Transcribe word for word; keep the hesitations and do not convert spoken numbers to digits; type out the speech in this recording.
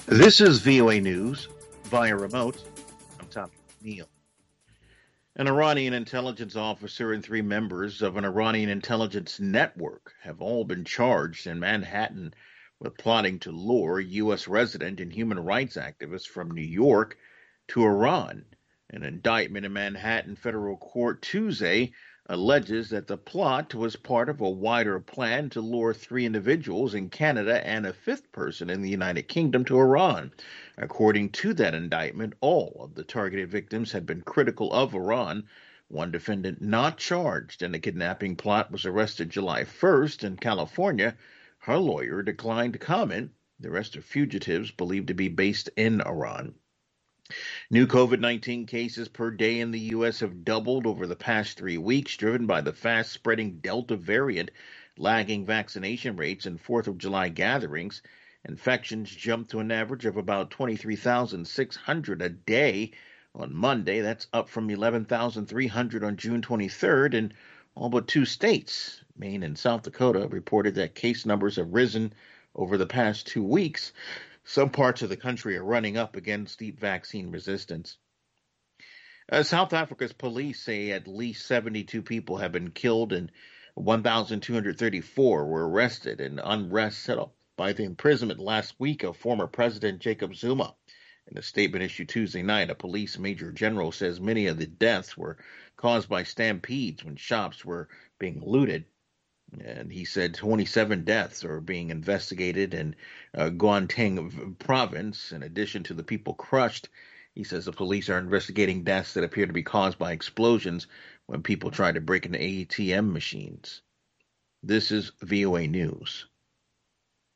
This is V O A News via remote. I'm Tommy Neal. An Iranian intelligence officer and three members of an Iranian intelligence network have all been charged in Manhattan with plotting to lure U S resident and human rights activists from New York to Iran. An indictment in Manhattan federal court Tuesday alleges that the plot was part of a wider plan to lure three individuals in Canada and a fifth person in the United Kingdom to Iran. According to that indictment, all of the targeted victims had been critical of Iran. One defendant not charged in the kidnapping plot was arrested July first in California. Her lawyer declined to comment. The rest are fugitives believed to be based in Iran. New COVID nineteen cases per day in the U S have doubled over the past three weeks, driven by the fast spreading Delta variant, lagging vaccination rates, and fourth of July gatherings. Infections jumped to an average of about twenty-three thousand six hundred a day on Monday. That's up from eleven thousand three hundred on June twenty-third. And all but two states, Maine and South Dakota, reported that case numbers have risen over the past two weeks. Some parts of the country are running up against steep vaccine resistance. Uh, South Africa's police say at least seventy-two people have been killed and one thousand two hundred thirty-four were arrested in unrest set up by the imprisonment last week of former President Jacob Zuma. In a statement issued Tuesday night, a police major general says many of the deaths were caused by stampedes when shops were being looted. And he said twenty-seven deaths are being investigated in uh, Gauteng province, in addition to the people crushed. He says the police are investigating deaths that appear to be caused by explosions when people tried to break into A T M machines. This is V O A News.